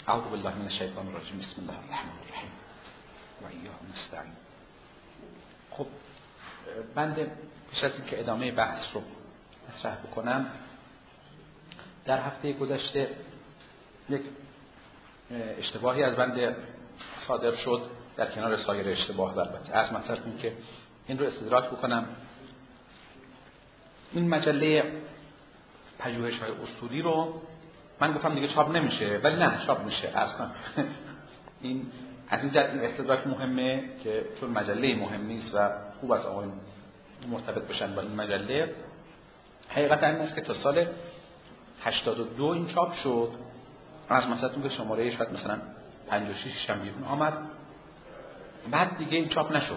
اعوذ بالله من الشیطان الرجیم. بسم الله الرحمن الرحیم و ایاه نستعین. خب بنده پیش از اینکه ادامه بحث رو مطرح بکنم، در هفته گذشته یک اشتباهی از بنده صادر شد در کنار سایر اشتباه. البته از مثلا که این رو استدراک بکنم، این مجله پژوهش‌های اصولی رو من گفتم دیگه چاپ نمیشه، ولی نه چاپ میشه اصلا. این از این جهت این استدراک مهمه که چون مجله مهم نیست و خوب است آقایون مرتبط بشن با این مجله. حقیقتا این است که تا سال 82 این چاپ شد، از مثلا که شماره شاید مثلا 56 هم بیرون آمد، بعد دیگه این چاپ نشد.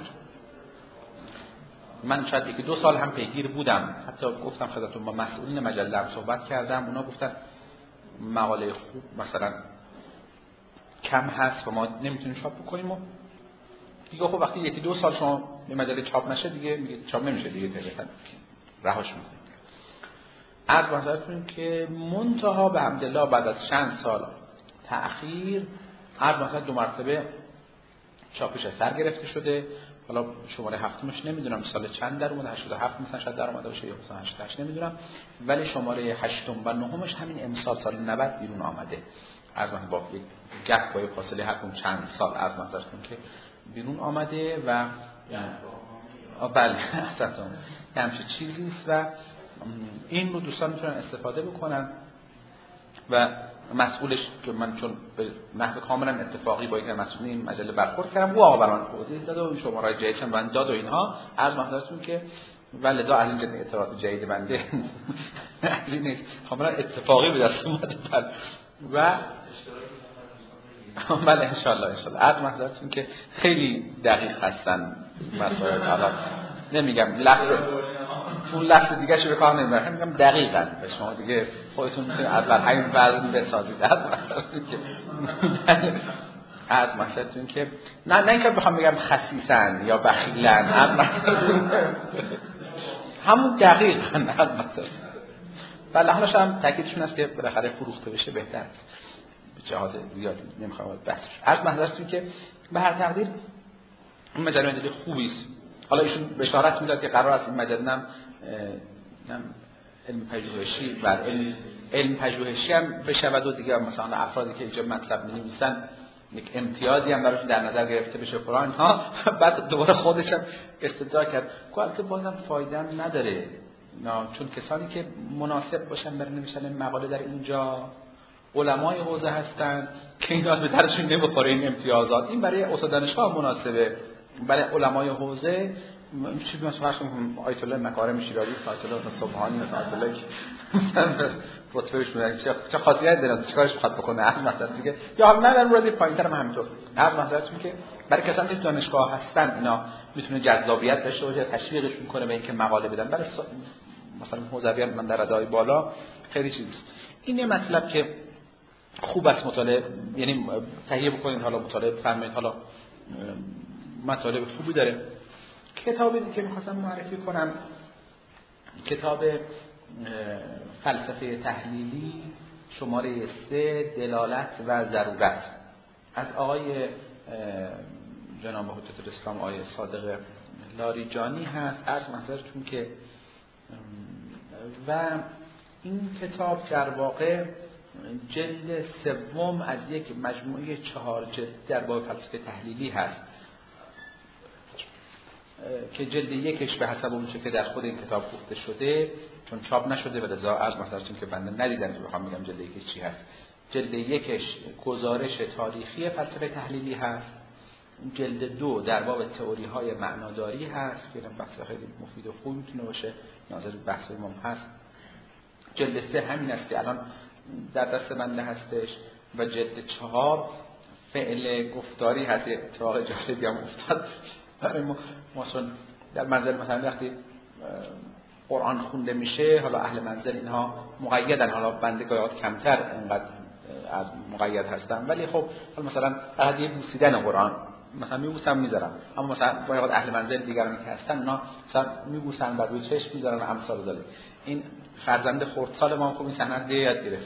من شاید یکی 2 سال هم پیگیر بودم، حتی گفتم خدمتتون با مسئولین مجله هم صحبت کردم، اونا گفتن مقاله خوب مثلا کم هست و ما نمیتونیم چاپ بکنیم. و دیگه خب وقتی یکی 2 سال شما به مجله چاپ نشه دیگه میگه چاپ نمیشه دیگه، طبعا رهاش میکنید. عرض به حضرتتون که منتها به حمدالله بعد از چند سال تأخیر عرض مثلا 2 مرتبه چاپش سر گرفته شده. حالا شماره هفتمش نمیدونم سال چند در اومده، 87 مثلا شاید در اومده باشه یا مثلا 88 نمیدونم، ولی شماره 8 و 9 همین امسال سال 90 بیرون آمده. از من با یک گپ با فاصله هر کدوم چند سال از مثلا که بیرون آمده و بله اصلا همچین چیزی است و این رو دوستان میتونن استفاده بکنن. و مسئولش که من چون به نحو کاملا اتفاقی با یک مسئولین مجله برخورد کردم، او آقا برام توضیح داد و شماره جدیدش من داد و اینها، عرض محضرتون که ولدا از این جنس اطلاعات جدید بنده از این نیست، کاملا اتفاقی به دست اومده. و بله انشالله عرض محضرتون که خیلی دقیق هستن مسائل. حالا نمیگم اون لفظ دیگه شو به کار نمیبرم، میگم دقیقاً به شما دیگه خودتون میتونید اول همین وزن بسازید. از مثلا که نه اینکه بخوام بگم خسیسن یا بخیلن، از مثلا همون دقیقاً از مثلا بله حالا شاید تاکیدشون است که بالاخره فروخته بشه بهتر است، به جهات زیادی نمیخوام بحث. از مثلا که به هر تقدیر این مجله خوبی است. حالا ایشون بشارت میداد که قرار است این مجله علم پژوهشی و علم پژوهشی هم بشود و دیگه مثلا افرادی که اینجا مطلب می‌نویسن یک امتیازی هم براشون در نظر گرفته بشه فلان ها. بعد دوباره خودش هم استدراک کرد که بازم فایده هم نداره، چون کسانی که مناسب باشن برای نوشتن مقاله در اینجا علمای حوزه هستن که اینا به درشون نمیخوره این امتیازات. این برای استاد دانشگاه مناسبه، برای علمای حوزه چی مثلا آیت الله مکارم شیرازی، آیت الله سبحانی، آیت الله رتبهش میاد چه خاصیت داره، چیکارش میخواد بکنه هر مثلا دیگه، یا نه در مورد پایینتر هم همینطور. هر مثلا که برای کسانی که دانشگاه هستن اینا میتونه جذابیت داشته باشه، تشویقشون کنه به اینکه مقاله بدن. برای مثلا حوزویان من در ردای بالا خیلی چیزاست. این یه مطلب که خوب است مطالعه، یعنی تهیه بکنید، حالا مطالعه بفرمایید. حالا مطالب خوبی داره. کتابی که می‌خواستم معرفی کنم کتاب فلسفه تحلیلی شماره 3 دلالت و ضرورت از آقای جناب حجت الاسلام آقای صادق لاریجانی هست. عرض محضرتون که و این کتاب در واقع جلد 3 از یک مجموعه 4 جلد در باب فلسفه تحلیلی هست که جلد 1 به حسب اون چه که در خود این کتاب گفته شده چون چاپ نشده و لذا از مثلا که بنده ندیدم که بخوام بگم جلد 1 چی هست. جلد 1 گزارش تاریخی فلسفه تحلیلی هست. جلد 2 در باب تئوری های معناداری هست که بحث خیلی مفید و خوب میتونه باشه، ناظر بحث ما هست. جلد 3 همین است که الان در دست بنده هستش و جلد 4 فعل گفتاری هست. اتفاق جالبی هم افتاد برای ما چون در منزل مثلا وقتی قرآن خونده میشه، حالا اهل منزل اینها مقیدن، حالا بنده گاهی کمتر اینقدر از مقید هستم، ولی خب حالا مثلا هدیه بوسیدن قرآن مثلا میبوسم میذارم، اما مثلا گاهی اهل منزل دیگرانی که هستن اونا مثلا میبوسن و روی چشم میذارن امثال ذالک. این فرزند خردسال ما خب این سند یاد گرفته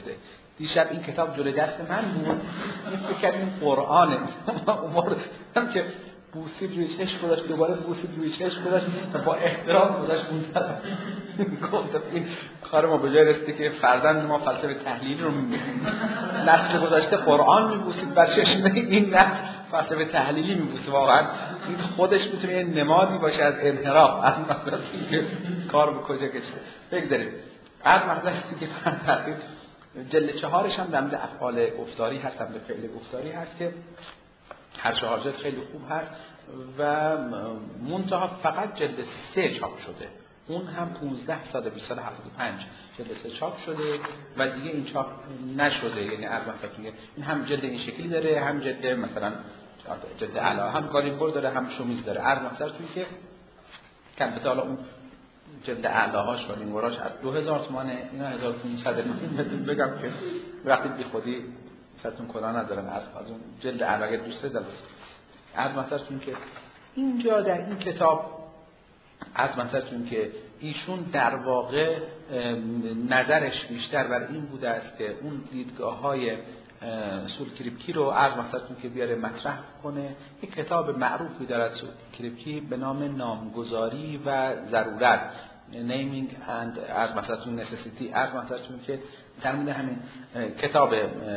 دیشب این کتاب جلوی دست من بود، این فکر این قرآنه. اومدم که بوسید روی چشم گذاشت، دوباره بوسید روی چشم گذاشت و با احترام گذاشت اون طرف. گفتم این کار ما به جای رسیده که فرزند ما فلسفه تحلیلی رو نسل گذاشته قرآن میبوسید بر چشم این نسل فلسفه تحلیلی میبوسه. واقعا این خودش میتونه یه نمادی باشه از انحراف، از مثلا که کار به کجا کشیده. بگذاریم از مقصدی که فرض جلد 4 هم در مورد افعال گفتاری هست، در مورد فعل گفتاری هست که هر 4 جلد خیلی خوب هست و منتها فقط جلد 3 چاپ شده، اون هم 15 سال 275 جلد 3 چاپ شده و دیگه این چاپ نشده. یعنی از مثلا این هم جلد این شکلی داره، هم جلد مثلا جلد اعلی، هم گاریبور داره، هم شومیز داره. از مثلا توی که کم به حالا اون جلد اعلاهاش و لینگوراش از 2000 تومانه، اینا 1500. من بگم که وقتی بی خودی ستون کلا ندارن از اون جلد اعلا اگه دوست دارید از مثلا که اینجا در این کتاب از مثلا که ایشون در واقع نظرش بیشتر بر این بوده است که اون دیدگاه‌های سولکریپکی رو از مثلا که بیاره مطرح کنه. یک کتاب معروفی داره سولکریپکی به نام نامگذاری و ضرورت، Naming and از مثلا necessity. از مثلا که در مورد همین کتاب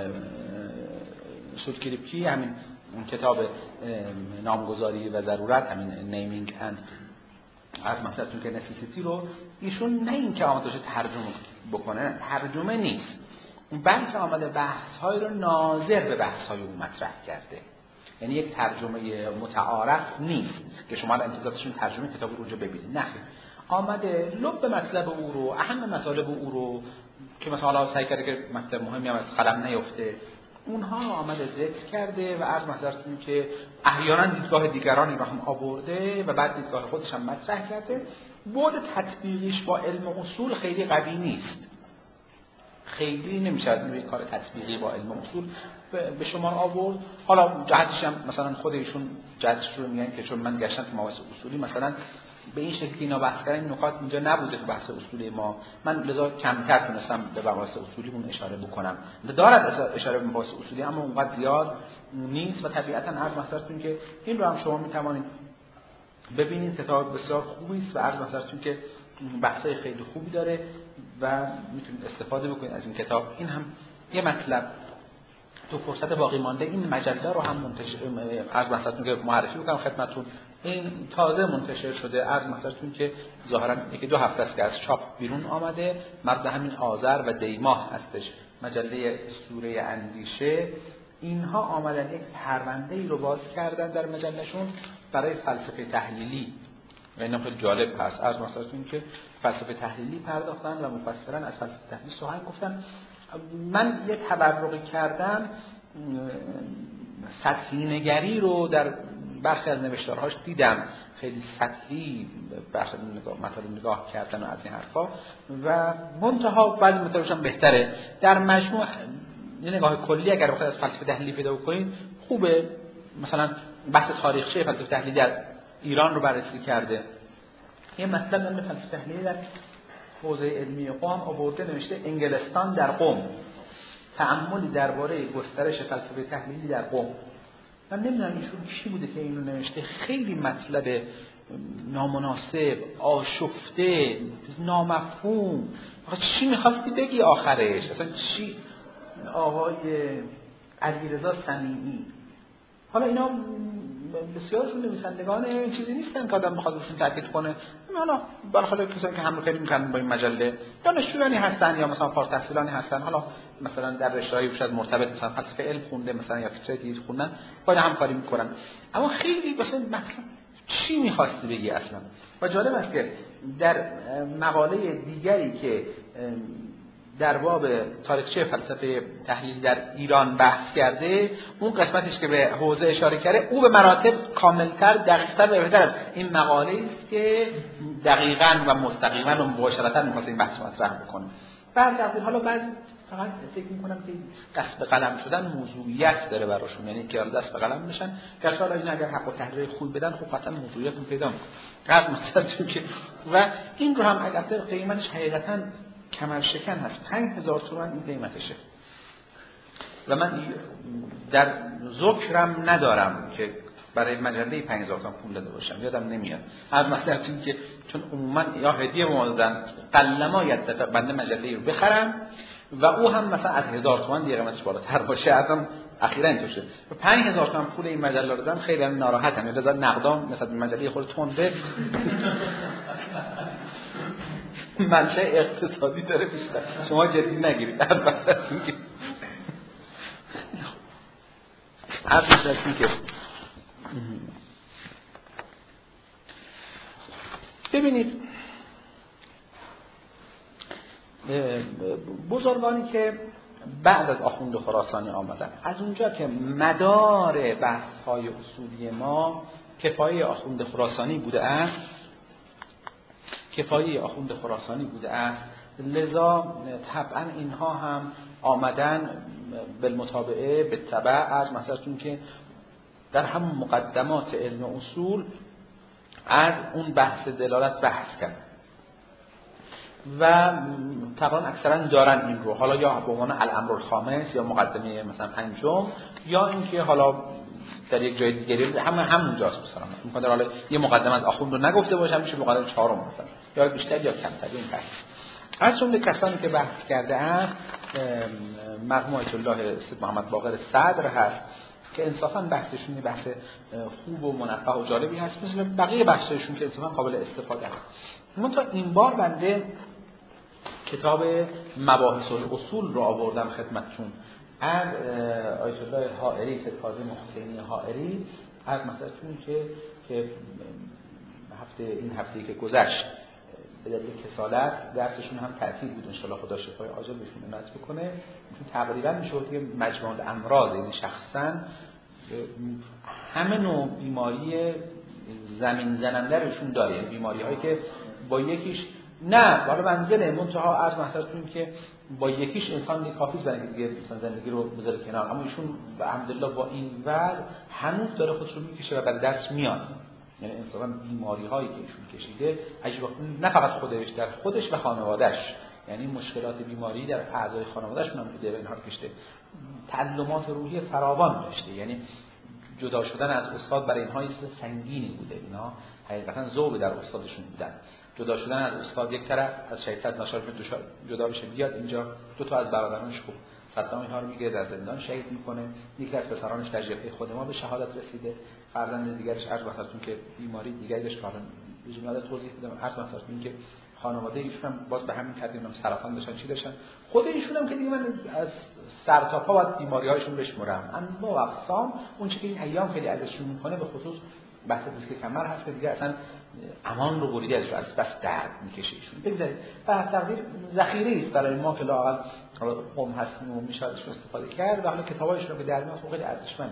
سولکریپکی، همین کتاب نامگذاری و ضرورت، همین Naming and از مثلا که necessity رو ایشون نه اینکه آمده ترجمه بکنه، ترجمه نیست، بلکه آمده بحث‌های رو ناظر به بحث‌های اون مطرح کرده. یعنی یک ترجمه متعارف نیست که شما انتظارتشون ترجمه کتاب رو اونجا ببینید، نه، آمده لب مطلب او رو، اهم مطالب او رو که مثلا سعی کرده که مطلب مهمی هم از قلم نیفته، اونها آمده ذکر کرده و از مثلا که احیانا دیدگاه دیگرانی رو هم آورده و بعد دیدگاه خودش هم مطرح کرده. بعد تطبیقیش با علم اصول خیلی قوی نیست، خیلی نمیشه روی کار تطبیقی با علم اصول به شما آورد. حالا جهتش هم مثلا خود ایشون جهتش رو میگن که چون من گشتم تو مباحث اصولی مثلا به این شکلی اینا بحث کردن، این نکات اینجا نبوده تو بحث اصولی ما، من لذا کمتر تونستم به بحث اصولی اون اشاره بکنم. دارد اشاره به بحث اصولی اما اونقدر زیاد نیست و طبیعتا عرض مثلا که این رو هم شما میتوانید ببینید. کتاب بسیار خوبی است و عرض مثلا که بحثای خیلی خوبی داره و میتونید استفاده بکنید از این کتاب. این هم یه مطلب تو فرصت باقی مانده این مجله رو هم منتشر از مثلا که معرفی بکنم خدمتتون. این تازه منتشر شده از مثلا که ظاهرا 1-2 هفته است که از چاپ بیرون آمده، مرد همین آذر و دیماه هستش. مجله سوره اندیشه اینها آمدن یک پرونده‌ای رو باز کردن در مجلهشون برای فلسفه تحلیلی و اینا خیلی جالب هست. از مثلا که فلسفه تحلیلی پرداختن و مفصلا از فلسفه تحلیلی سخن گفتن. من یه تبرقی کردم، سطحی نگری رو در برخی از نوشتارهاش دیدم، خیلی سطحی برخی مطالب نگاه کردن و از این حرفا و منتها بعضی مطالبش هم بهتره. در مجموع یه نگاه کلی اگر بخواید از فلسفه تحلیلی پیدا کنید خوبه. مثلا بحث تاریخچه فلسفه تحلیلی در ایران رو بررسی کرده. یه مطلب در فلسفه تحلیلی در حوزه علمی قم آورده، نوشته انگلستان در قم، تأملی درباره گسترش فلسفه تحلیلی در قم. من نمیدونم ایشون کی بوده که اینو نوشته. خیلی مطلب نامناسب، آشفته، نامفهوم. آخه چی می‌خواستی بگی آخرش؟ اصلا چی؟ آقای علیرضا صنیعی، حالا اینا بسیارشون نویسندگان چیزی نیستن که آدم بخواد بهشون تاکید کنه. حالا بالاخره کسایی که همکاری میکنن با این مجله دانشجویانی هستن یا مثلا فارغ التحصیلانی هستن، حالا مثلا در رشته‌های شاید مرتبط مثلا فلسفه علم خونده مثلا یا چیزای دیگه خوندن، با همکاری میکنن. اما خیلی مثلا چی می‌خواستی بگی اصلا؟ و جالب است که در مقاله دیگری که در باب تاریخچه فلسفه تحلیل در ایران بحث کرده، اون قسمتش که به حوزه اشاره کرده او به مراتب کاملتر، دقیق‌تر و بهتر است. این مقاله است که دقیقاً و مستقیما و مباشرتاً می‌خواد این بحث مطرح بکنه. بعد حالا بعضی فقط فکر می‌کنم که دست به قلم شدن موضوعیت داره براشون، یعنی که دست به قلم بشن که حالا این اگر حق و تحریر خوب بدن خب قطعاً موضوعیت پیدا می‌کنه. مثلا که و این رو هم اگر قیمتش حقیقتاً کمر شکن هست، 5000 تومان این قیمتشه. و من در ذکرم ندارم که برای مجله 5000 تومان پول داده باشم، یادم نمیاد. از مثلا که چون عموما یا هدیه به ما دادن قلما یدفع بنده مجله رو بخرم و او هم مثلا از 1000 تومان دیگه قیمتش بالاتر باشه. ازم اخیراً اینطور شد. 5000 تومان پول این مجله رو دادم، خیلی ناراحتم. یاد داد نقدام مثلا مجله خود تونده منشه اقتصادی داره بیشتر. شما جدی نگیرید. البته اینکه که ببینید بزرگانی که بعد از آخوند خراسانی آمدن، از اونجا که مدار بحث‌های اصولی ما کفایه آخوند خراسانی بوده است، لذا طبعا اینها هم آمدن بالمتابعه به تبع از مثلا چون که در همون مقدمات علم اصول از اون بحث دلالت بحث کرد و طبعا اکثرا دارن این رو، حالا یا به عنوان الامر الخامس یا مقدمه مثلا پنجم، یا اینکه حالا در یک جای دیگه همونجاست مثلا میگن حالا یه مقدمه از آخوند رو نگفته باشم میشه مقدمه چهارم مثلا، یا بیشتر یا کمتر. این فرق از جمله کسانی که بحث کرده اند مرحوم الله سید محمد باقر صدر هست که انصافا بحثشون بحث خوب و منفع و جالبی هست، مثل بقیه بحثشون که انصافا قابل استفاده است. من تا این بار بنده کتاب مباحث الاصول رو آوردم خدمتتون از آیت الله حائری، سید کاظم حسینی حائری، از مثلا که این هفته‌ای که گذشت به دلیل کسالت درسشون هم تعطیل بود، ان شاءالله خدا شفای عاجل بهشون نصیب کنه. چون تقریبا میشه که مجموع الامراض، یعنی شخصا همه نوع بیماری زمین زننده رشون داره، یعنی بیماری هایی که با یکیش نه بالا منزله منتها از مثلا که با یکیش انسان کافیه برای دیگه مثلا زندگی رو بذاره کنار، اما ایشون الحمدلله با این وضع هنوز داره خودش رو میکشه و بعد دست میاد. یعنی انصافا بیماری هایی که ایشون کشیده عجیبا نه فقط خودش، در خودش و خانواده‌اش، یعنی مشکلات بیماری در اعضای خانواده‌شون هم بوده و اینها رو کشیده. تعلمات روحی فراوان داشته، یعنی جدا شدن از استاد برای اینها چیز سنگینی بوده. اینا حقیقتا ذوق در استادشون بودن. جدا شدن از استاد یک طرف، از شهید ناشر جدا بشه بیاد اینجا، دو تا از برادرانش خوب صدام اینها رو میگه در زندان شهید میکنه، یکی از پسرانش در جبهه خود ما به شهادت رسیده، فرزند دیگرش عرض واسهتون که بیماری دیگری داشت، کارن بجمله توضیح بدم عرض واسهتون که خانواده ایشون هم باز به همین ترتیب هم سرطان داشتن، چی داشتن، خود ایشون هم که دیگه من از سر تا پا باید بیماری‌هاشون بشمرم، انواع و اقسام. اون چیزی که این ایام خیلی ازشون میکنه به خصوص بحث دیسک کمر هست که دیگه اصلا امان رو بریده ازش، از بس درد میکشه ایشون. بگذارید به تقدیر ذخیره است برای ما که لااقل قوم هستیم و میشه ازش استفاده کرد و حالا کتابایشون رو که در میاد خیلی ارزشمنده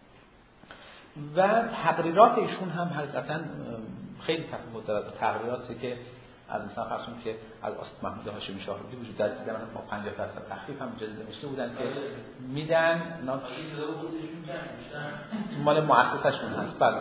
و تقریرات ایشون هم حقیقتا خیلی تفاوت داره با تقریراتی که از مثلا فرضون که از استاد محمود هاشمی شاهرودی وجود داره، دیدن با 50% تخفیف هم جلد نوشته بودن که میدن مال مؤسسه‌شون هست. بله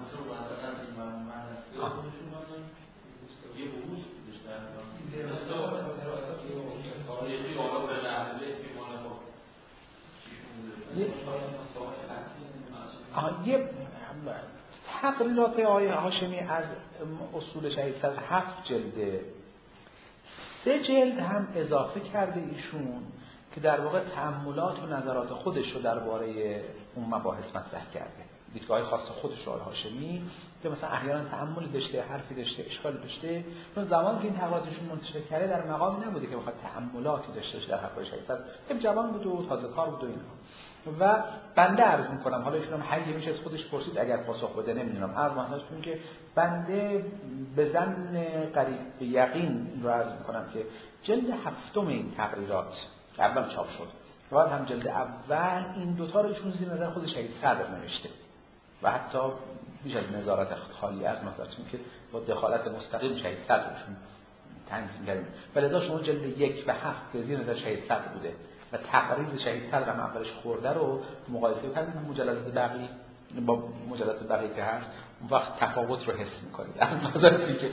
یه تقریرات آقای هاشمی از اصول شهید صدر 7 جلده، 3 جلد هم اضافه کرده ایشون که در واقع تأملات و نظرات خودش رو درباره اون مباحث مطرح کرده، دیدگاه خاص خودش رو هاشمی که مثلا احیانا تأملی داشته، حرفی داشته، اشکالی داشته. چون زمانی که این تقریراتشون منتشر کرده در مقامی نبوده که بخواد تأملاتی داشته باشه در حرفای شهید صدر، که جوان بود و تازه کار بود و اینها. و بنده عرض میکنم، حالا ایشون هم حقیقی میشه از خودش پرسید اگر پاسخ بده نمیدونم، عرض میکنم که بنده به ظن قریب به یقین رو عرض میکنم که جلد 7 این تقریرات که اول چاپ شد و بعد هم جلد اول این دوتا رو ایشون زیر نظر خود شهید صدر نوشته و حتی بیش از نظارت خالی از مثلا که با دخالت مستقیم شهید صدرشون تنظیم کردیم. ولذا شما جلد 1 و 7 که زیر نظر شهید صدر بوده و تقریر شهید صدر هم اولش خورده رو مقایسه کنید با مجلدات بقیه، با مجلدات بقیه که هست، اون وقت تفاوت رو حس می‌کنید. از نظر اینکه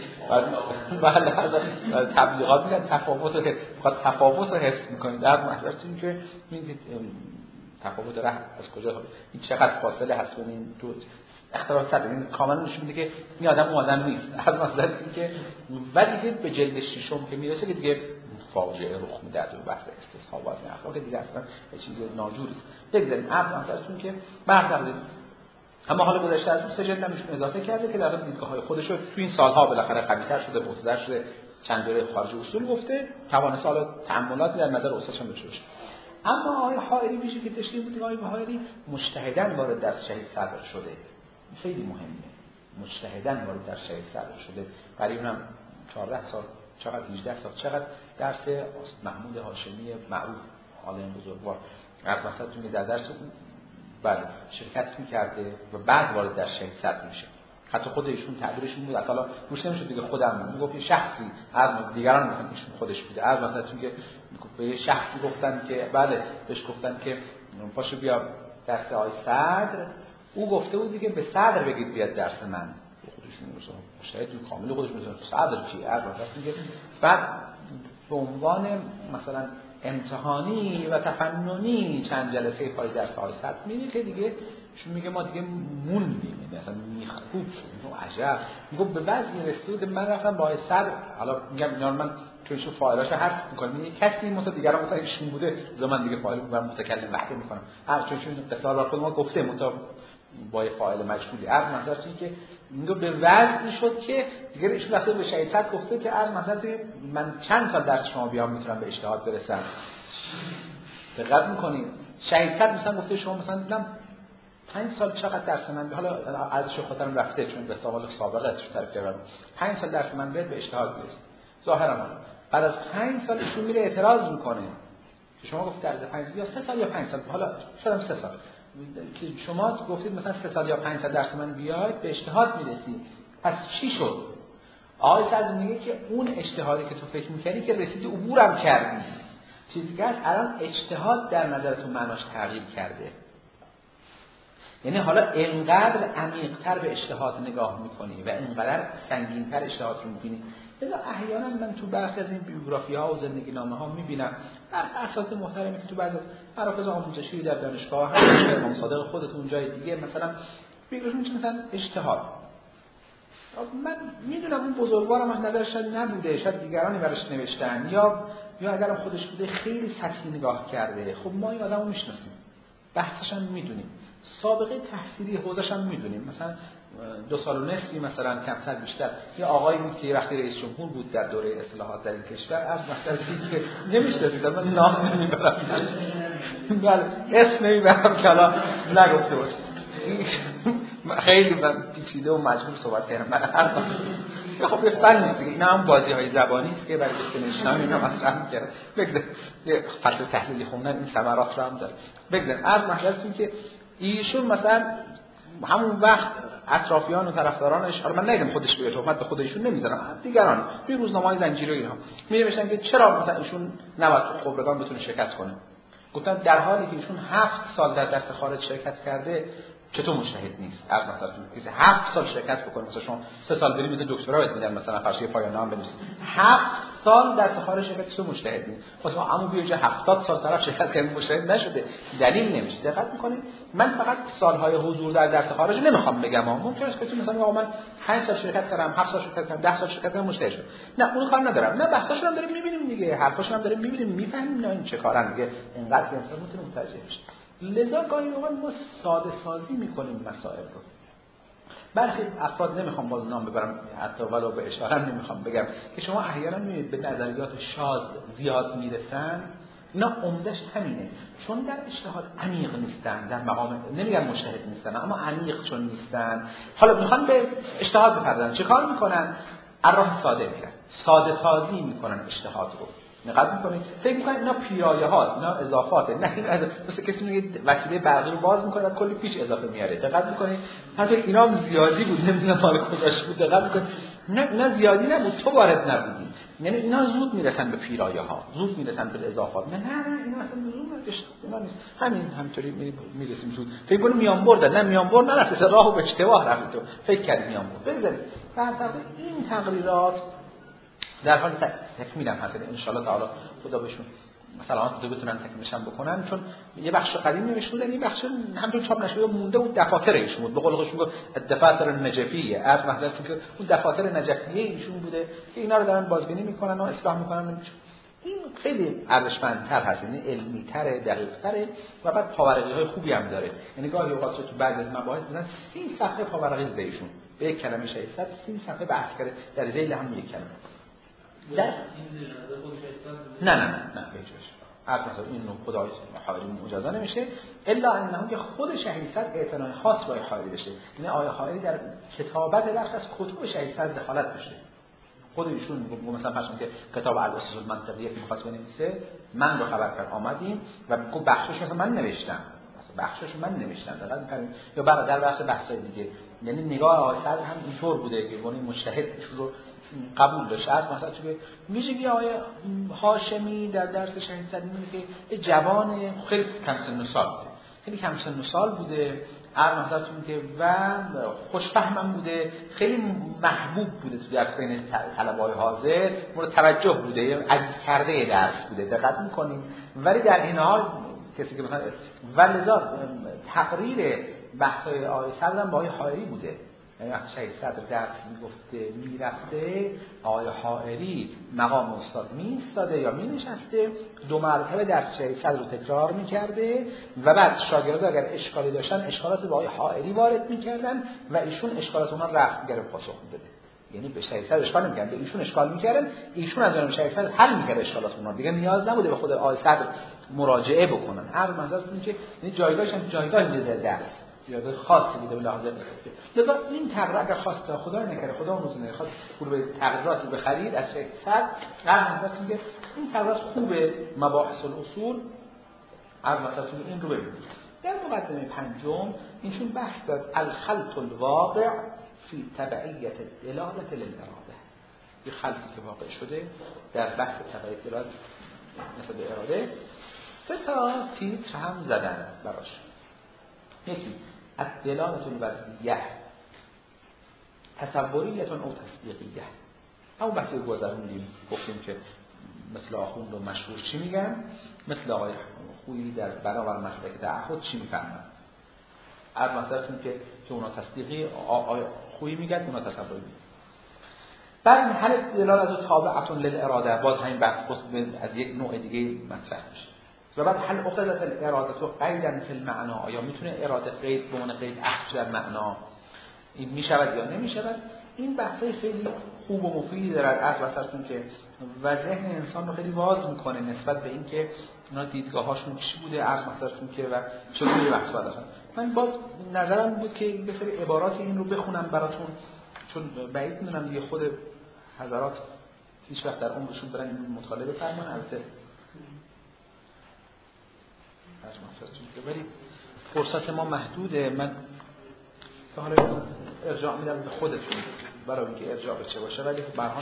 بعد تبلیغات میگن تفاوت رو حس می‌کنید، در نظر اینکه تفاوت داره از کجا این چقدر فاصله هست بین این دو اختلاف صد. این کاملا نشون میده که این آدم اون آدم نیست. از مثلا که ولی دیگه به جلد ششم که میرسه که دیگه فاجعه رخ میده از بحث استصحاب و اخلاق دیگه اصلا یه چیز ناجوری است. بگذاریم ازتون که برگردیم. اما حالا گذشته از اون سه جلد همشون اضافه کرده که در دیدگاه‌های خودش رو تو این سال‌ها بالاخره قوی‌تر شده، مستدر شده، چند دوره خارج اصول گفته، توانسته حالا تأملاتی در نظر استادش هم داشته باشه. اما آقای حائری میشه که داشتیم بودیم آقای حائری مجتهداً وارد در شهید صدر شده. خیلی مهمه. مجتهداً وارد در شهید صدر شده. برای اونم 14 سال چقدر 18 سال چقدر درس محمود هاشمی معروف عالم بزرگوار از مثلا در درس بله شرکت می‌کرده و بعد وارد در شهید صدر میشه. حتی خود ایشون تعبیرشون بود حالا روش نمیشه دیگه خودم میگفت یه شخصی از دیگران میگن ایشون خودش بوده. از مثلا چون که به یه شخصی گفتن که بله بهش گفتن که پاشو بیا درس آقای صدر، او گفته بود دیگه به صدر بگید بیاد درس من. خودشون مثلا مشاهد کامل خودش مثلا صدر کی از مثلا میگه بعد به عنوان مثلا امتحانی و تفننی چند جلسه پای درس آقای صدر میگه که دیگه چون میگه ما دیگه موندیم مثلا میخوب شد عجب میگه به وضعی رسید من رفتم با آقای صدر حالا میگم اینا من تو ایشون فایلاشو حذف میکنم یه کسی مثلا دیگران مثلا ایشون بوده من دیگه فایل رو متکلم وحده میکنم هر چون اصلا را خود ما گفته متا با یه فایل مجهولی هر مثلا که میگه به وضعی شد که دیگه ایشون وقتی به شهید صدر گفته که از مثلا من چند سال درس شما بیام میتونم به اجتهاد برسم. دقت میکنید شهید صدر مثلا گفته شما مثلا 5 سال چقدر درس من حالا ارزش خودم رفته چون به سوال سابقه ازش طرف کردم 5 سال درس من به اجتهاد برسید ظاهرا بعد از 5 سال ایشون میره اعتراض میکنه که شما گفتید در 5 یا 3 سال یا 5 سال حالا شاید 3 سال که شما گفتید مثلا 3 سال یا 5 سال درس من بیاید به اجتهاد میرسید پس چی شد؟ آقای صدر میگه که اون اجتهادی که تو فکر میکنی که رسیدی عبورم کردی چیزی که الان اجتهاد در نظرتون معناش تغییر کرده. یعنی حالا اینقدر عمیق‌تر به اجتهاد نگاه می‌کنی و اینقدر سنگین‌تر اجتهاد رو می‌بینی. لذا احیانا من تو برخی از این بیوگرافی‌ها و زندگی‌نامه‌ها می‌بینم اساتید محترمی که تو بعضی از مراکز آموزشی در دانشگاه هم امام صادق خودتون جای دیگه مثلا بیوگرافی میشه مثلا اجتهاد. من میدونم اون بزرگوارم از نظرش نبوده، شاید دیگرانی براش نوشتن یا اگر خودش بوده خیلی سطحی نگاه کرده. خب ما این آدمو میشناسیم. بحثش هم میدونیم. سابقه تحصیلی حوزه‌ش هم میدونیم. مثلا 2 سال و نصفی مثلا کمتر بیشتر یه آقایی بود که وقتی رئیس جمهور بود در دوره اصلاحات در این کشور از مسئله که نمی‌شناسید من نام نمیبرم بله اسم نمیبرم که الان نگفته باشه خیلی من پیچیده و مجبور صحبت کردم خب یه فن نیست دیگه. اینا هم بازی‌های زبانی است که برای دانشجویان اینا مطرح می‌کنه. بگذار یه فصل تحلیلی خوندن این ثمرات رو هم داره. بگذار از مطلبی که ایشون مثلا همون وقت اطرافیان و طرفدارانش حالا من نگم خودش به تهمت به خود ایشون نمیذارم دیگران توی روزنامه‌های زنجیره اینا می‌نوشتن که چرا مثلا ایشون نباید خبرگان بتونه شرکت کنه. گفتم در حالی که ایشون 7 سال در درس خارج شرکت کرده چطور مجتهد نیست؟ از مثلا تو 7 سال شرکت بکنید مثلا شما 3 سال برید میده دکترا بهت میدن مثلا فرضیه پایان نامه بنویسید 7 سال درس خارج شرکت تو مجتهد نیست. مثلا عمو بیوجه 70 سال طرف شرکت کرده مجتهد نشده دلیل نمیشه. دقت میکنید من فقط سالهای حضور در درس خارج نمیخوام بگم ممکنه است که مثلا آقا من 5 سال شرکت کردم 7 سال شرکت کردم 10 سال شرکت کردم مجتهد شدم. نه اون کار ندارم. نه بحثاشون هم داریم میبینیم دیگه حرفاشون هم داریم میبینیم میفهمیم نه این چه کارن دیگه اینقدر انسان میتونه متوجه بشه. لذا گاهی اوقات ما ساده سازی میکنیم مسائل رو. برخی افراد نمیخوام باز نام ببرم حتی ولو به اشاره نمیخوام بگم که شما احیانا میبینید به نظریات شاذ زیاد میرسن اینا عمدش همینه چون در اجتهاد عمیق نیستن در مقام نمیگم مجتهد نیستن اما عمیق چون نیستن حالا میخوان به اجتهاد بپردازن چه کار میکنن؟ راه ساده میرن ساده سازی میکنن اجتهاد رو نقد میکنید فکر میکنید اینا پیرایه هاست اینا اضافاته نه این مثل کسی میگه وسیله برقی رو باز میکنه کلی پیچ اضافه میاره دقت میکنید حتی اینا هم زیادی بود نمیدونم مال کجاش بود دقت میکنید نه اینا زیادی نبود تو وارد نبودی یعنی اینا زود میرسن به پیرایه ها زود میرسن به اضافات نه اینا اصلا لزوم نداشت نیست همینطوری میرسیم زود فکر کنید میان بردن نه میان برد نرفت راهو به اشتباه رفت تو فکر کردی میان برد بذارید در واقع این تقریرات در حال تکمیل هم هست ان شاء الله تعالی خدا بهشون مثلا تو بتونن تکمیلش بکنن، چون یه بخش قدیم نوشته بودن، این بخش همون چاپ نشده مونده بود، دفاتر ایشون بود. به قول خودش میگه دفاتر نجفیه، از مثلا که اون دفاتر نجفیه ایشون بوده که اینا رو دارن بازبینی میکنن و اصلاح میکنن. این خیلی ارزشمندتر هست، یعنی علمی‌تره، دقیق‌تره و بعد پاورقی‌های خوبی هم داره. یعنی گاهی اوقات تو بعضی از مباحث مثلا 30 صفحه پاورقی زده ایشون به یک کلمه 600 30 صفحه بحث کرده در ذیل هم یک کلمه. نه بهش مثلا این نوع خدای حائری مجازا نمیشه الا انه که خود شهیدصد اعتنای خاص با حائری بشه. یعنی آیه حائری در کتابت بخش از کتب شهیدصد دخالت داشته. خود ایشون مثلا فرض که کتاب الاساس المنطقیه که می‌خواست بنویسه، من رو خبر کرد آمدیم و گفت بخشش مثلا من نوشتم، دقیقاً می‌کنیم یا در بخش بحثای دیگه. یعنی نگاه آیه صدر هم اینطور بوده که اون مجتهد رو قبول داشت. مثلا تو میگه آیه هاشمی در درس شهیدصد میگه که جوان خیلی کم سن و سال بوده، مثلا که و خوشفهمم بوده، خیلی محبوب بوده تو درس بین طلبه‌های حاضر، مورد توجه بوده، عزیز کرده درس بوده، دقت می‌کنیم. ولی در این حال کسی که مثلا ولذا تقریر بحث‌های آیه صدر با آیه حائری بوده. یعنی وقتی شهید صدر درس میگفته میرفته، آیه حائری مقام استاد میستاده یا مینشسته، 2 مرتبه درس شهید صدر رو تکرار میکرده و بعد شاگردان اگر اشکالی داشتن اشکالات به آیه حائری وارد میکردن و ایشون اشکالات اونها رفع می‌کرد پاسخ میداد. یعنی به شهید صدر اشکال نمی‌کردن، به ایشون اشکال می‌کردن، ایشون از جانب شهید صدر حل می‌کرد اشکالات اونها. دیگه نیاز نبوده به خود آیه صدر مراجعه بکنن. هر منظورتون که یعنی جایگاهش هم جایگاه درس یاد خاصی بوده به لحاظ لذا این تقریر اگر خواست خدا نکره، خدا اون روز نخواست پول به تقریراتی بخرید از شیخ صدر، هر منظورتون میگه این تقریرات خوبه، مباحث الاصول از مثلا این رو ببینید. در مقدمه پنجم اینشون بحث داد الخلط الواقع فی تبعیت دلالت للاراده. یه خلطی که واقع شده در بحث تبعیت دلالت مثل به اراده. 3 تا تیتر هم زدن براش. یکی الدلالة الوضعیه، تصوریه او تصدیقیه. همون بحثی گذروندیم، گفتیم که مثل آخوند و مشهور چی میگن، مثل آقای خویی در برابر مسلک تعهد چی میفهمن. از مثلتون که اونا تصدیقی آقای خویی میگن، اونا تصوری میگن. بعد حل دلالت تابعه للاراده، باز همین بحث از یک نوع دیگه مطرح میشه. و بعد حل اخذت الاراده تو قیدن فی المعنا، آیا میتونه اراده قید به عنوان قید اخذ در معنا این میشود یا نمیشود. این بحثای خیلی خوب و مفیدی دارد از وسطتون که و ذهن انسان رو خیلی باز میکنه نسبت به این که اونا دیدگاهاشون چی بوده از مثلا که و چطوری بحث داشتن. من باز نظرم بود که یه سری عبارات این رو بخونم براتون، چون بعید میدونم دیگه خود حضرات هیچ وقت در عمرشون برن این مطالعه بفرماین. البته ولی فرصت ما محدوده. من تا حالا ارجاع میدم به خودتون برای اینکه ارجاع بچه باشه، ولی به هر حال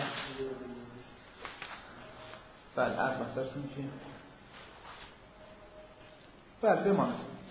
بله عرض مثلتون که بله بمانه.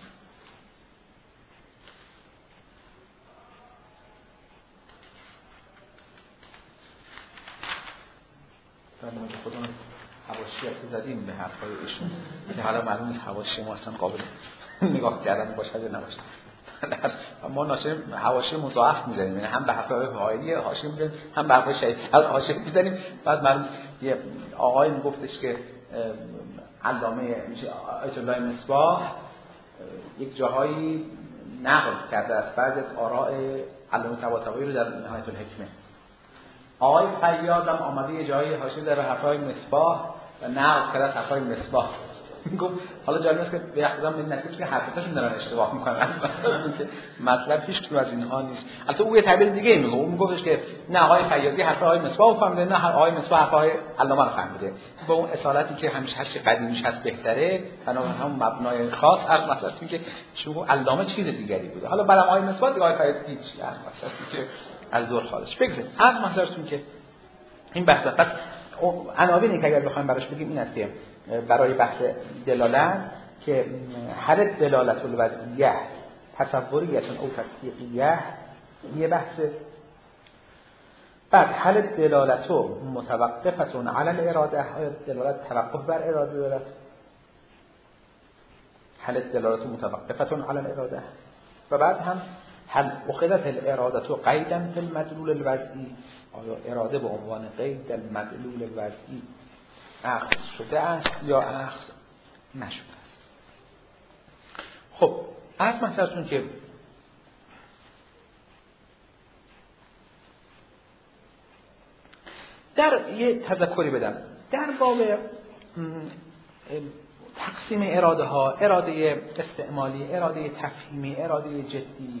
در مورد خودمون حواشی که زدیم به حرفای ایشون که حالا معلوم نیست حواشی ما اصلا قابل نگاه کردن باشه یا نباشه. ما ناشه حواشی مضاعف میزنیم، یعنی هم به حرفای حائری حاشیه میزنیم، هم به حرفای شهید صدر حاشیه میزنیم. بعد معلوم یه آقای میگفتش که علامه میشه آیت الله مصباح یک جاهایی نقل کرده از بعضی از آراء علامه طباطبایی رو در نهایت الحکمه. آقای فیاض هم آمده یه جایی حاشیه در حرفای مصباح و نقل کرده حرفای مصباح. گفت حالا جالب است که به اختصار من نتیجه که حرفاشون دارن اشتباه میکنن، مثلا مطلب هیچ کدوم از اینها نیست. البته او یه تعبیر دیگه میگه، اون میگفتش که نه آقای فیاضی حرفای مصباح فهمیده، نه آقای مصباح حرفای علامه رو فهمیده. با اون اصالتی که همیشه هر چی قدیمیش هست بهتره، بنابراین هم مبنای خاص از مثلا که چون علامه چیز دیگری بوده. حالا برای آقای مصباح دیگه آقای فیاضی هیچ مثلا که از دور خالص بگذاریم. از مثلا که این بحث پس عناوینی که اگر بخوایم براش بگیم این است که برای بحث دلالت که حل دلالت الوضعیه تصوریه او تصدیقیه یه بحث. بعد حل دلالت متوقفه علی الاراده، دلالت توقف بر اراده دارد. هل الدلالت متوقفة على الاراده و بعد هم هل اخذت الاراده قیدا فی المدلول الوضعی، آیا اراده به عنوان قید در مدلول وضعی اخذ شده است یا اخذ نشده است. خب از مثلتون که در یه تذکری بدم در باب تقسیم اراده ها، اراده استعمالی، اراده تفهیمی، اراده جدی،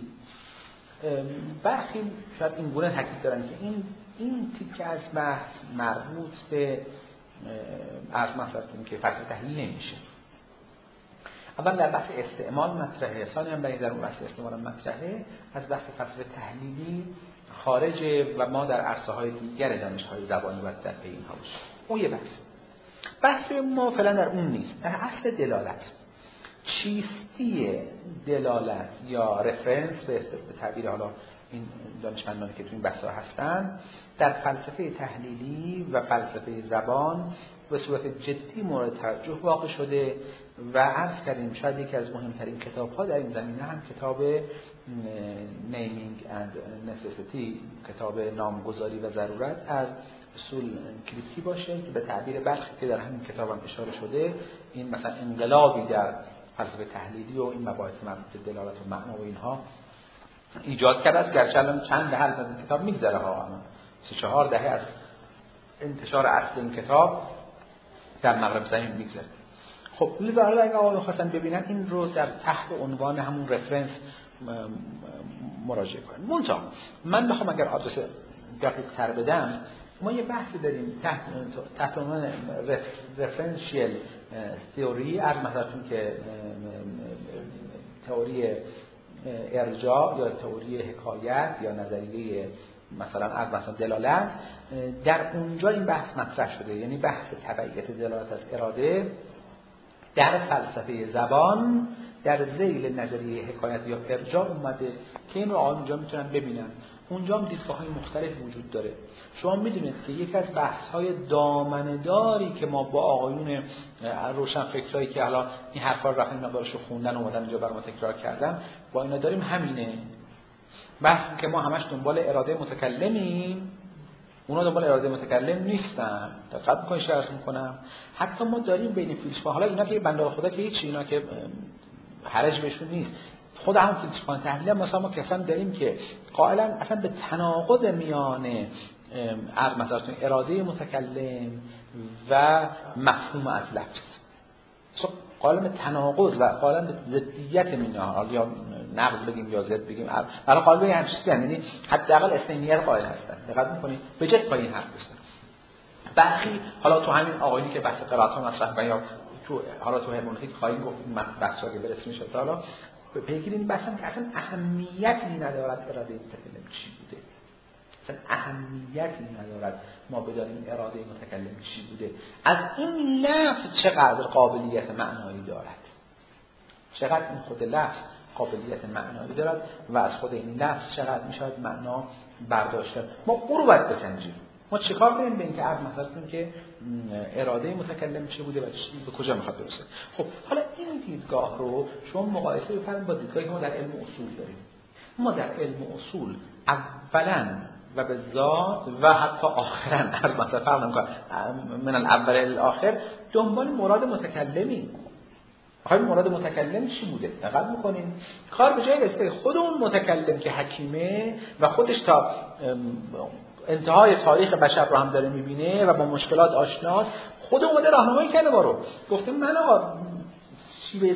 برخی شاید این گونه تاکید دارن که این تیکه از بحث مربوط به از مثلتون که فلسفه تحلیل نمیشه. اول در بحث استعمال مطرحه، ثانیاً در اون بحث استعمال مطرحه، از بحث فلسفه تحلیلی خارجه و ما در عرصه‌های دیگر دانش‌های زبانی باید در پی اینها باشیم. اون یه بحث ما فعلا در اون نیست. در اصل دلالت، چیستی دلالت یا رفرنس به تعبیر حالا این دانشمندانی که تو این بحث‌ها هستن، در فلسفه تحلیلی و فلسفه زبان به صورت جدی مورد توجه واقع شده و عرض کردیم شاید یکی از مهمترین کتاب‌ها در این زمینه هم کتاب نیمینگ اند نسیسیتی، کتاب نامگذاری و ضرورت از اصول کریپتی باشه که به تعبیر برخی که در همین کتاب هم اشاره شده این مثلا انقلابی در فلسفه تحلیلی و این مباحث مربوط به دلالت و معنا و اینها ایجاد کرده است. گرچه الان چند دهه از این کتاب میگذره ها، 3-4 دهه از انتشار اصل این کتاب در مغرب زمین میگذره. خب لذا حالا اگه آقایون خواستن ببینن این رو در تحت عنوان همون رفرنس مراجعه کنن. منتها من بخوام اگر آدرس دقیق تر بدم، ما یه بحثی داریم تحت عنوان رفرنشیل تئوری، از مثلتون که تئوری ارجاع یا تئوری حکایت یا نظریه مثلا از مثلا دلالت، در اونجا این بحث مطرح شده، یعنی بحث تبعیت دلالت از اراده در فلسفه زبان در ذیل نظریه حکایت یا ارجاع اومده که این رو اونجا میتونن ببینن. اونجا هم دیدگاه‌های مختلف وجود داره. شما میدونید که یکی از بحث‌های دامنه‌داری که ما با آقایون روشنفکرایی که حالا این حرفا رو رفتن مقدارشو خوندن اومدن اینجا برام تکرار کردن با اینا داریم همینه. بحثی که ما همش دنبال اراده متکلمیم، اونا دنبال اراده متکلم نیستن. دقت می‌کنید شرح می‌کنم. حتی ما داریم بین فیلسوفا، حالا اینا که بنده خدا که هیچ، اینا که حرج بهشون نیست، خود هم فیلسوفان تحلیل مثلا ما کسان داریم که قائلا اصلا به تناقض میان از مثلا اراده متکلم و مفهوم از لفظ، قائلا به تناقض و قائلا به ضدیت مینا، یا نقض بگیم یا ضد بگیم، حالا قائل به همین چیزی، یعنی حداقل اثنینیت قائل هستن. دقت می‌کنید به جد با این حرف هستن. برخی حالا تو همین آقایونی که بحث قرائت مطرح یا تو حالا تو هرمونتیک خواهیم گفت بحثا که برسیم ان شاء الله بگیریم بحثم که اصلا اهمیتی ندارد اراده متکلم چی بوده، اصلا اهمیتی ندارد ما بدانیم اراده متکلم چی بوده، از این لفظ چقدر قابلیت معنایی دارد، چقدر این خود لفظ قابلیت معنایی دارد و از خود این لفظ چقدر میشود معنا برداشت. ما او رو باید بسنجیم. ما چیکار کنیم به اینکه عرض مثلا که اراده متکلم چه بوده و به کجا میخواد برسه. خب حالا این دیدگاه رو شما مقایسه بفرمایید با دیدگاهی که ما در علم اصول داریم. ما در علم اصول اولا و به ذات و حتی آخرا عرض مثلا فرق نمی‌کنه من الاول الاخر دنبال مراد متکلمی. آخه مراد متکلم چی بوده؟ دقت می‌کنین کار به جای رسیده خود اون متکلم که حکیمه و خودش تا انتهای تاریخ بشر رو هم داره میبینه و با مشکلات آشناست، خود اومده راهنمایی کرده ما رو، گفته من آقا شیوه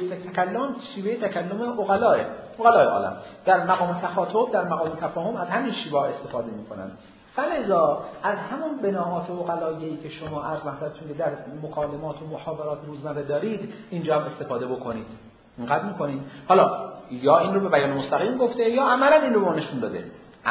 تکلم عقلای عالم در مقام تخاطب، در مقام تفاهم از همین شیوه استفاده میکنن. فلذا از همون بناهات عقلایی که شما از مثلا در مکالمات و محاورات روزمره دارید اینجا هم استفاده بکنید. اینقدر میکنید. حالا یا این رو به بیان مستقیم گفته یا عملا این رو نشون داده.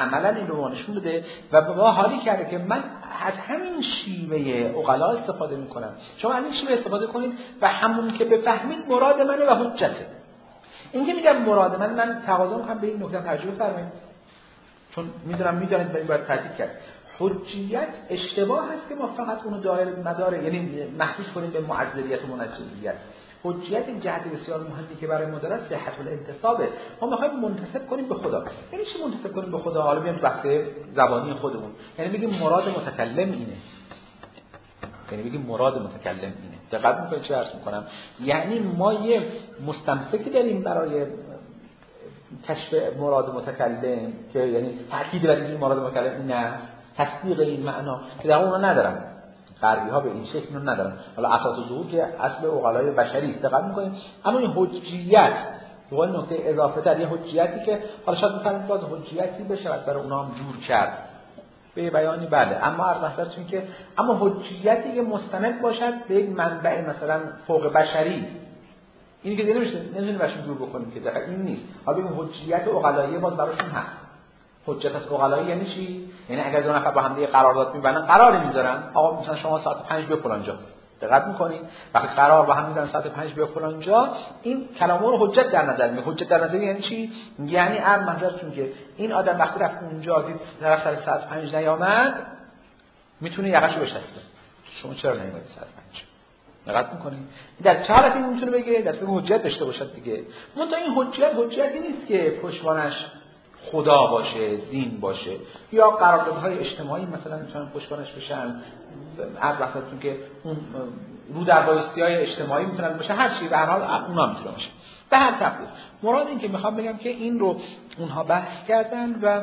و با حالی کرده که من از همین شیوه عقلا استفاده میکنم، شما از این شیوه استفاده کنید و همون که بفهمید مراد منه و حجته. این که میگم مراد من تقاضا میکنم به این نکته توجه فرمایید، چون میدونید این باید تاکید کرد. حجیت اشتباه هست که ما فقط اونو دایره مداره، یعنی محدود کنیم به معذریت و منجزیت. حجیت جهت بسیار مهمی که برای ما داره صحت الانتسابه. ما میخوایم منتسب کنیم به خدا. یعنی چی منتسب کنیم به خدا؟ حالا بیام بحث زبانی خودمون. یعنی بگیم مراد متکلم اینه. یعنی بگیم مراد متکلم اینه. دقت میکنید چه عرض میکنم؟ یعنی ما یه مستمسکی داریم برای کشف مراد متکلم که یعنی تاکید بر این مراد متکلم این است، تصدیق این معنا که در اون ندارن. غربی ها به این شکل رو ندارن. حالا اساس ظهور که اصل عقلای بشری است. دقت میکنید؟ اما این حجیت به نکته اضافه تر، یه حجیتی که حالا شاید بفهمید باز حجیتی بشه برای اونها هم جور کرد به بیانی بله، اما عرض نظرتون که اما حجیتی که مستند باشد به یک منبع مثلا فوق بشری، اینی که نمیشه باشون دور بکنیم که دقیقاً این نیست. حالا بگیم حجیت عقلایی باز براشون هست. حجت از عقلایی یعنی چی؟ یعنی اگر دو نفر با هم دیگه قرارداد می‌بندن، قرار می‌ذارن آقا مثلا شما ساعت 5 بیا فلان جا. دقت می‌کنید؟ وقتی قرار با هم می‌ذارن ساعت 5 بیا فلان جا، این کلامو رو حجت در نظر می‌گیره. حجت در نظر یعنی چی؟ یعنی عرض نظرتون که این آدم وقتی رفت اونجا دید طرف سر ساعت 5 نیامد، میتونه یقه‌شو بشسته. شما چرا نمی‌آمدید ساعت 5؟ دقت می‌کنید؟ در چه حالتی میتونه بگه؟ در صورتی حجت داشته باشد دیگه. منتها این حجتی نیست که پشتوانش خدا باشه، دین باشه، یا قراردادهای اجتماعی مثلا میتونن پشتوانش بشن، هر وقتتون که اون رو در بایستی‌های اجتماعی میتونن باشه، هر چی به هر حال اونا میتونه باشه. به هر تفصیل مراد این که میخوام بگم که این رو اونها بحث کردن و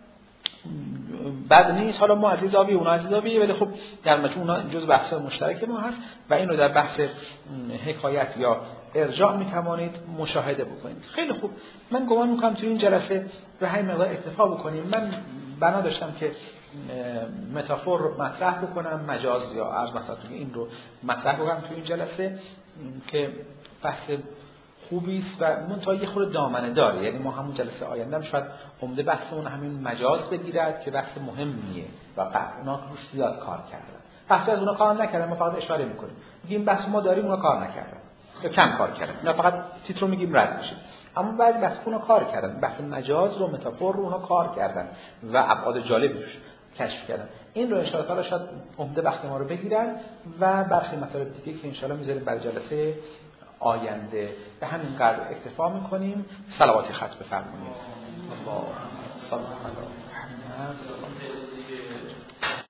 بعد نیست حالا ما عزیز آبی اونا عزیز آبی، ولی خب در مجموع اونا جزء بحث مشترک ما هست و این رو در بحث حکایت یا ارجاع میتوانید مشاهده بکنید. خیلی خوب، من گمان میکنم تو این جلسه به همین مقدار اکتفا بکنیم. من بنا داشتم که متافور رو مطرح بکنم، مجاز یا عرض مثلا این رو مطرح بکنم تو این جلسه که بحث خوبی است و منتها یه خورده دامنه داره. یعنی ما همون جلسه آینده شاید عمده بحثمون همین مجاز بگیرد که بحث مهمیه و اونا روش زیاد کار کردن. بحث از اونا کار نکردن، ما فقط اشاره میکنیم میگیم بحث ما داریم، اونا کار نکردن یا کم کار کردن، اونا فقط تیتر رو میگیم رد میشه. اما بعضی بحث اونا کار کردن، بحث مجاز رو متافور رو اونا کار کردن و ابعاد جالبی روش کشف کردن. این رو ان شاء الله شاید عمده وقت ما رو بگیرن و برخی مطالب دیگه که ان شاء الله میذاریم برای جلسه آینده. به همین قدر اکتفا میکنیم. صلوات ختم بفرمایید. الله صلی الله علیه و